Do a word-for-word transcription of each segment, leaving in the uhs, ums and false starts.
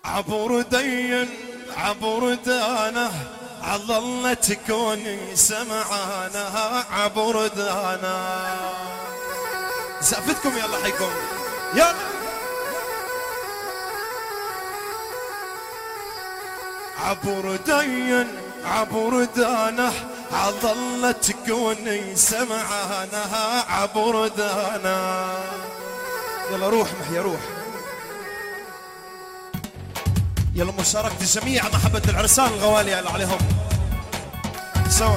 عبر دين عبر دانه عظل تكوني سمعانها عبر دانا. زافتكم يلا حيكم يلا. عبر دين عبر دانه عظل تكوني سمعانها عبر دانا. يلا روح محيا روح. يلا مشاركة جميع محبة العرسان الغوالي عليهم سوا.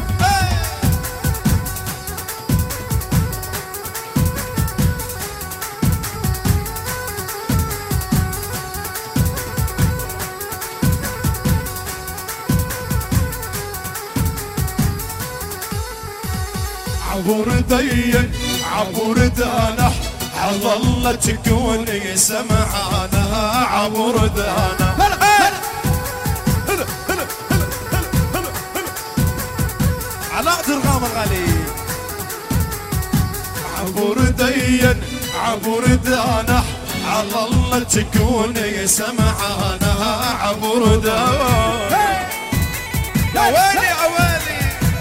عبر دين عبر دانه عظل تكوني سمعانها عبر دانا. هلا هلا هلا هلا هلا هلا علاء درغام الغالي. عبر دين عبر دانا عظل تكوني سمعانها عبر دانا. يا ويلي يا ويلي.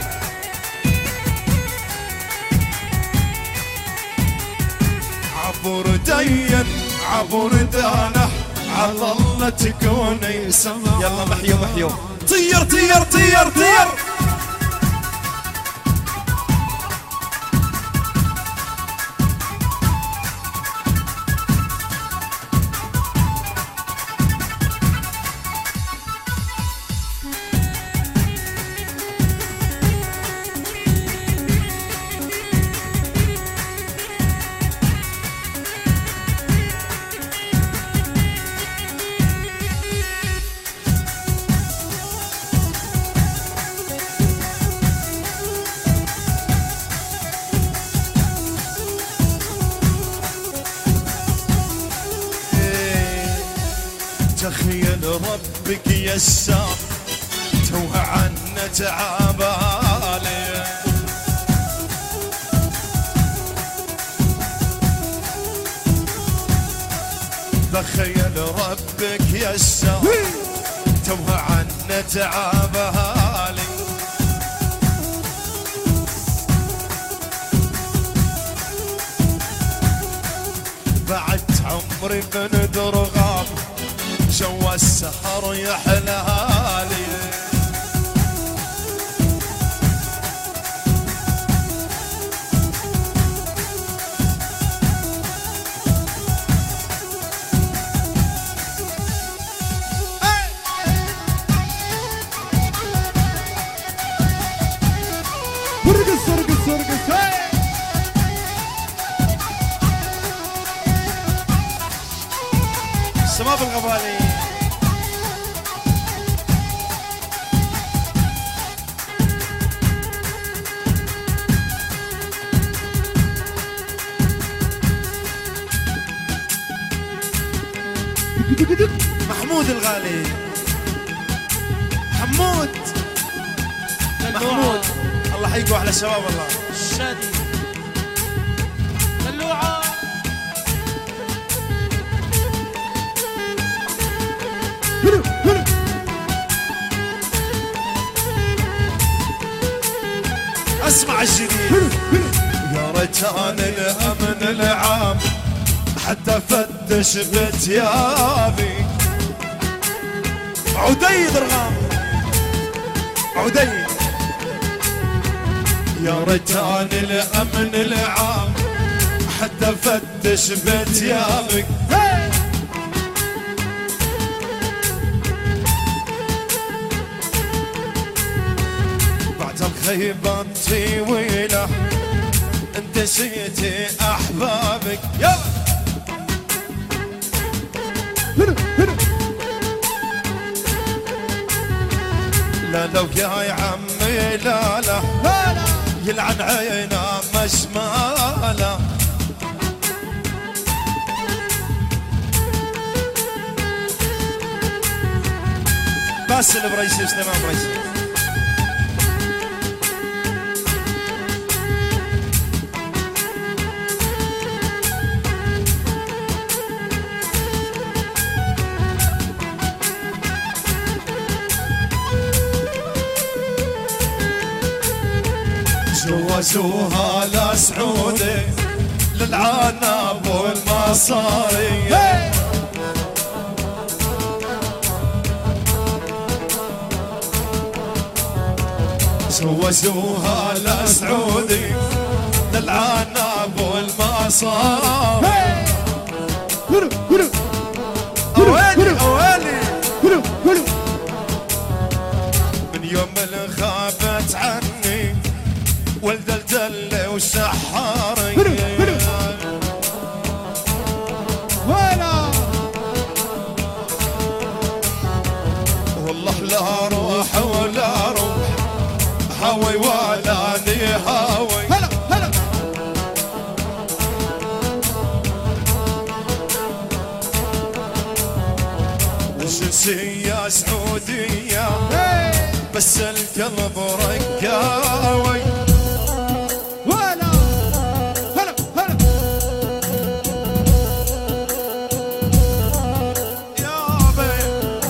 عبر دين عبر دانه عظل تكوني سما. يلا محيو محيو طير طير طير طير. تخيل ربك يسار توه عنا تعبالي. تخيل ربك يسار توه عنا تعبالي. بعد عمري من درغام جو السهر يحلالي. ارقص ارقص ارقص. شباب الغبالي. محمود الغالي. حمود محمود الله حيقوا على الشباب. الله الشادي دلوعة. اسمع الجديد. يا رجال الامن العام حتى فتش بثيابي. عدي درغام عدي. يا رجال الامن العام حتى فتش بثيابك. بعد الخيبة طويلة انت نسيتي احبابك. يلا لا لو يا عمي لا لا يلعن عينا مشماله. بس البريسي سليمان بريسي. جوزوها لسعودي للعنب والمصاري. جوزوها لسعودي للعنب والمصاري. اوالي اوالي من يوم اللي خابت عني ولد الدل وسحاري. ولا والله لا روح ولا روح هاوي ولا لي هاوي. هلا هلا الجنسية سعودية بس القلب رقاوي. ولا هلا هلا يا بي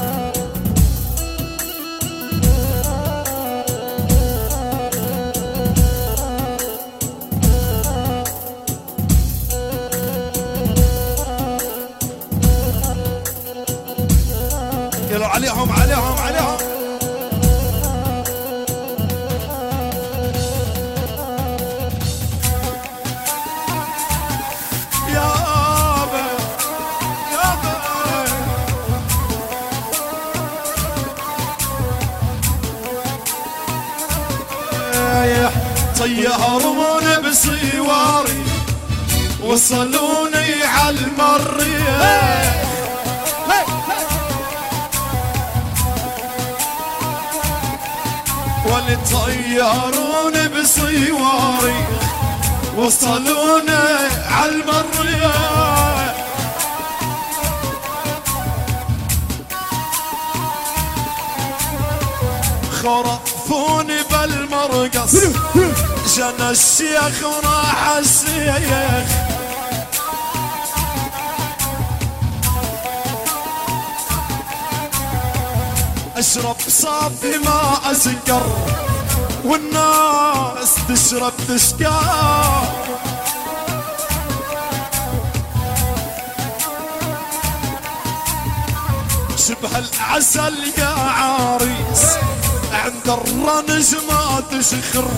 يلا عليهم عليهم عليهم. يابا يابا طيروني بصواري وصلوني على المريخ. والطيروني بصواري وصلوني على المريخ. خرفوني بالمرقص جنى الشيخ وراح الشيخ. اشرب صافي ما اسكر والناس تشرب تشكار. شبه العسل يا عريس عند الرنج ما تشخر.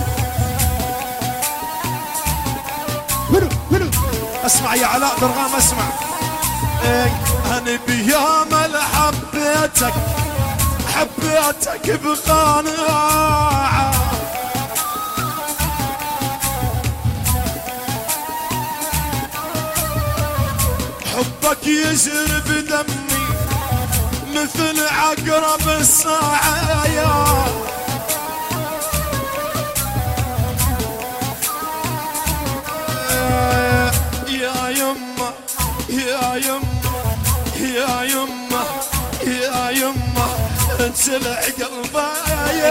اسمع يا علاء درغام اسمع. اي انا بيامل حبيتك حبيتك بقناعة. حبك يجري بدمي مثل عقرب الساعة. يا يا يمه يا يمه يا يمه يا يمه انسلع قلبي.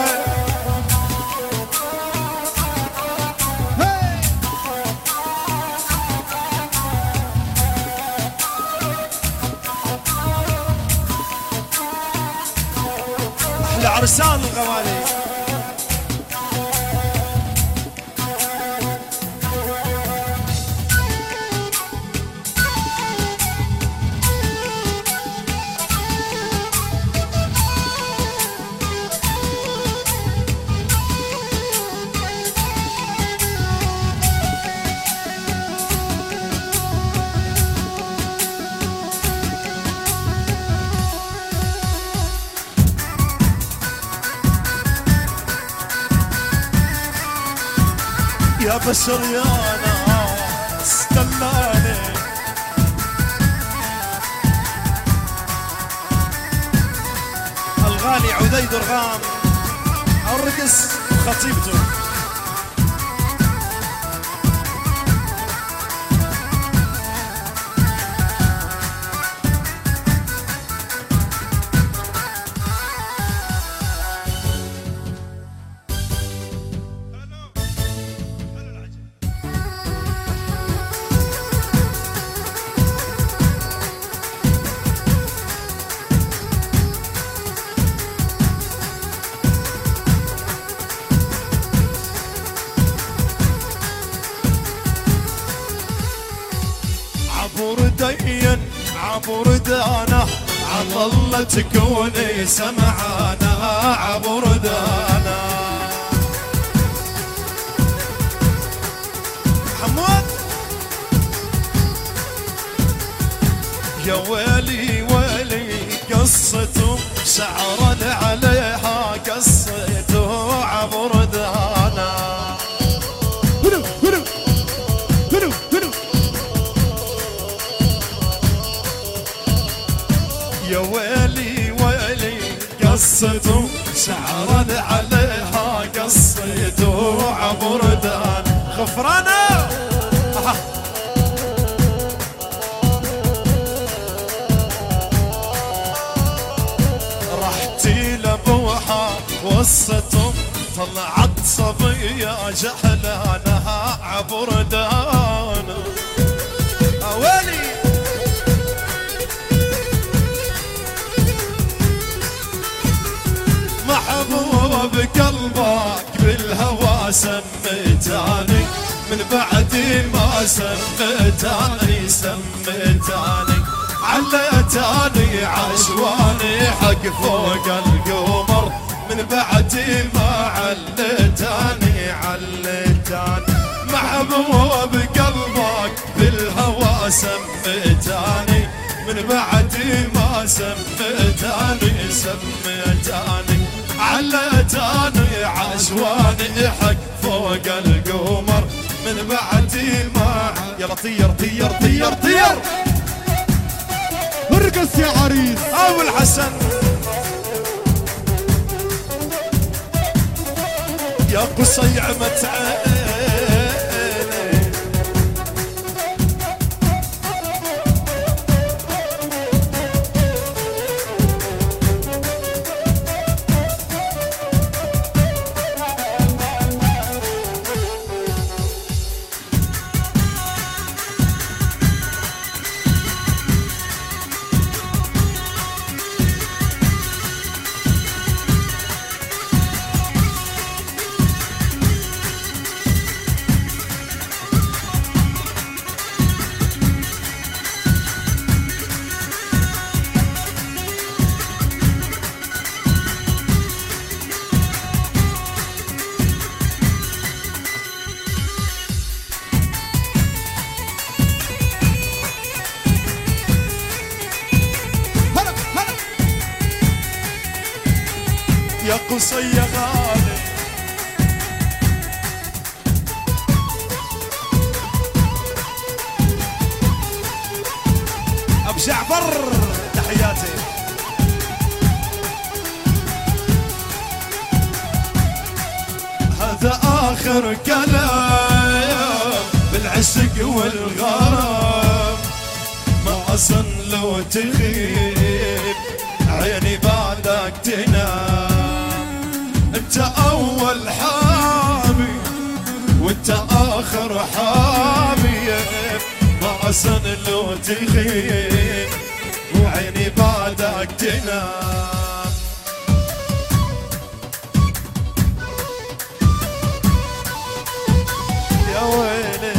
احلى عرسان الغوالي. يا بشر يا ناس دلاني الغالي عديد درغام الرقص خطيبته. عبردانه عطلة تكوني سمعانه عبردانه. حمود يا ويلي ويلي قصته شعرا عليها قصته عبردانه. هلو هلو هلو هلو يا ويلي ويلي قصته شعرا عليها قصته عبردانه. غفرانه رحتي لابوها وصته طلعت صبيه جحلانها عبردانه. اويلي محبوب بقلبك بالهوى سميتاني من بعد ما سميتاني سميتاني عليتاني عشواني حق فوق القمر من بعد ما عليتاني عليتاني. محبوب بقلبك بالهوى سميتاني من بعد ما سميتاني سميتاني عليتاني عشواني حق فوق القمر من بعد ما. يلا طير طير طير طير ارقص يا عريس. ابو الحسن يا قصيع متعيني يا قصي غالي. ابو جعفر تحياتي. هذا اخر كلام بالعشق والغرام ما اظن لو تغيب عيني بعدك تنام. انت اول حامي وانت اخر حامي ما اظن لو تغيب وعيني بعدك تنام. يا ويلي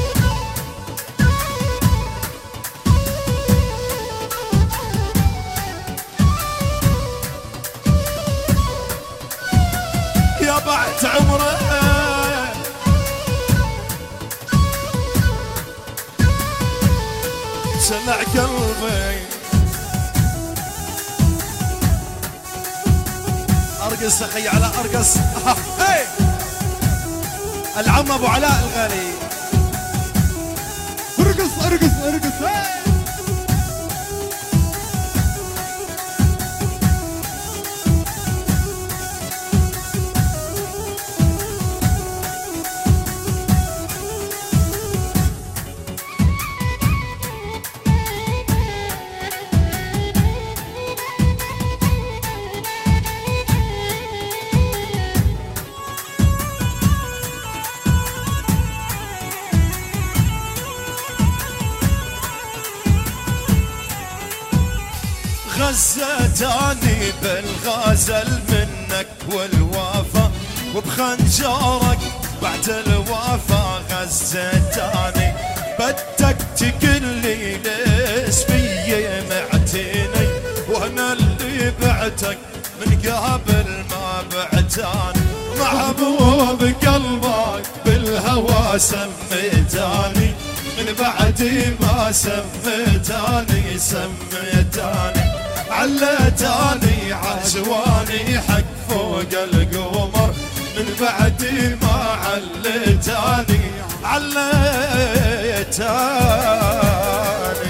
يا بعد عمره سلع قلبي. ارقص اخي علاء ارقص. هي العم ابو علاء الغالي. ارقص ارقص ارقص. هي غزتاني بالغزل منك والوفا وبخنجرك بعد الوفا غزتاني. بدك تقلي ليش بي بعتك من قبل ما بعتاني، محبوب قلبك بالهوى سميتاني، من بعد ما سميتاني سميتاني، علتاني عجواني حق فوق القمر، من بعد ما علتاني علتاني.